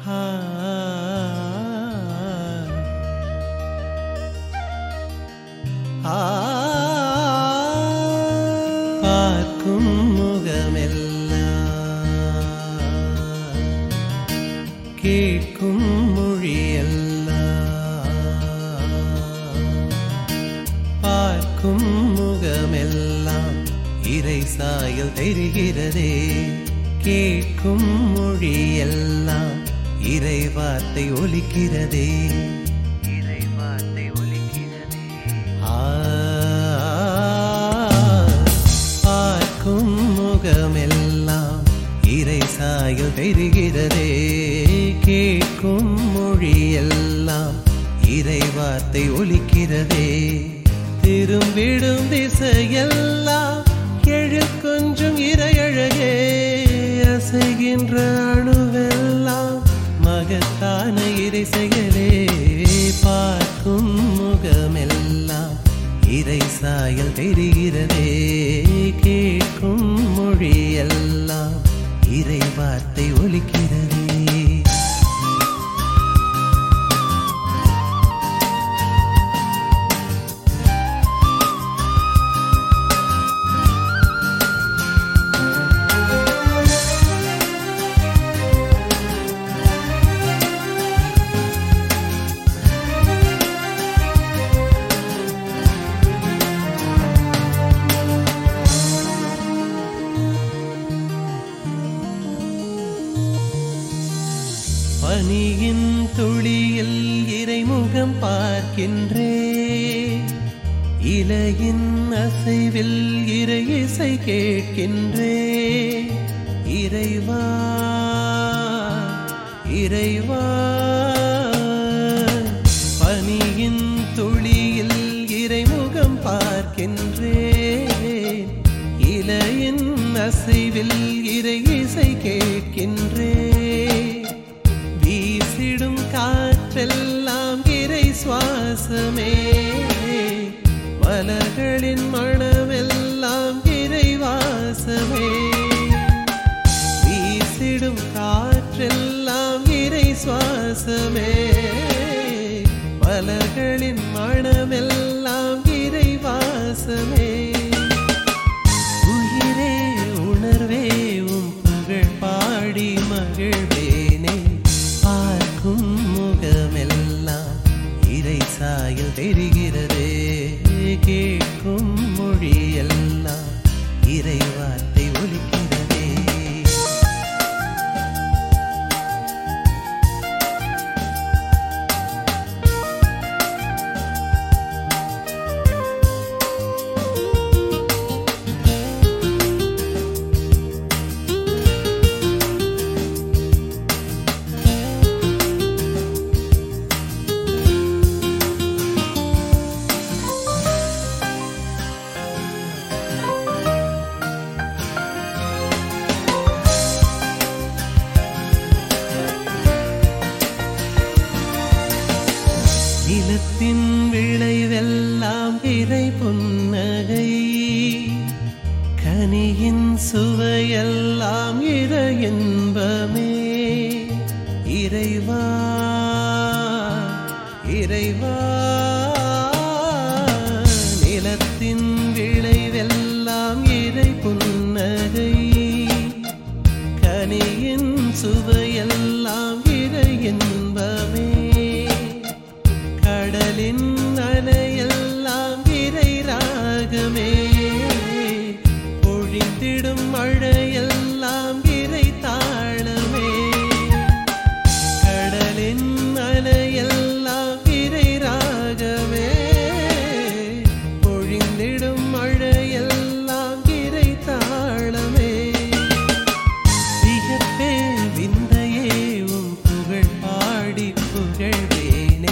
பார்க்கும் முகமெல்லாம் கேட்கும் மொழியெல்லாம் பார்க்கும் முகமெல்லாம் இறை சாயல் தெரிகிறதே கேட்கும் மொழியெல்லாம் இறை வார்த்தை ஒலிக்கிறதே இறை வார்த்தை ஒலிக்கிறதே பார்க்கும் முகமெல்லாம் இறை சாயல் தெரிகிறதே கேட்கும் மொழியெல்லாம் இறை வார்த்தை ஒலிக்கிறதே திரும்பிடும் திசையெல்லாம் எழில் கொஞ்சம் இறையழகே அசைகின்ற அணுவெல்லாம் மகத்தான இறை செயலே பார்க்கும் முகமெல்லாம் இறை சாயல் தெரிகிறதே கேட்கும் மொழியெல்லாம் இறை வார்த்தை ஒலிக்கிறதே பனியின் துளியில் இறைமுகம் பார்க்கின்றே இலையின் அசைவில் இறை இசை கேட்கின்றே இறைவா இறைவா பனியின் துளியில் இறைமுகம் பார்க்கின்றே இலையின் அசைவில் இறை இசை கேட்கின்றே வீசிடும் காற்றெல்லாம் இறை சுவாசமே மலர்களின் மணமெல்லாம் இறை வாசமே வீசிடும் காற்றெல்லாம் இறை சுவாசமே மலர்களின் மணமெல்லாம் இறை வாசமே உயிரே உணர்வே உம் புகழ் பாடி மகிழ்வேனே பார்க்கும் முகமெல்லாம் இறை சாயல் தெரிகிறதே கேட்கும் மொழியெல்லாம் இறை வார்த்தை ஒலிக்கிறதே நிலத்தின் விளைவெல்லாம் இறை புன்னகை கனியின் சுவையெல்லாம் இறை இன்பமே இறைவா இறைவா நிலத்தின் விளைவெல்லாம் இறை புன்னகை கனியின் சுவையெல்லாம் இறை இன்பமே கடலின் அலையெல்லாம் இறை ராகமே பொழிந்திடும் மழையெல்லாம் இறை தாளமே கடலின் அலையெல்லாம் இறை ராகமே பொழிந்திடும் மழையெல்லாம் இறை தாளமே வியப்பே விந்தையே உம் புகழ் பாடி புகழ்வேனே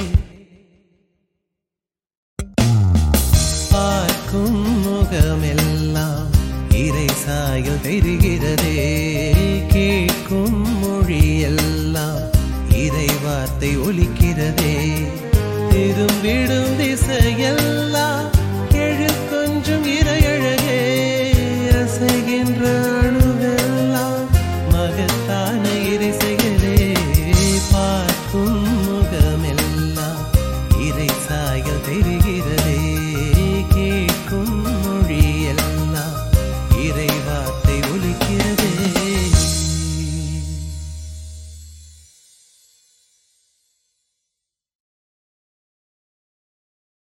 பார்க்கும் முகமெல்லாம் இறை சாயல் தெரிகிறதே கேட்கும் மொழியெல்லாம் இறை வார்த்தை ஒலிக்கிறதே திரும்பிடும் திசையெல்லாம்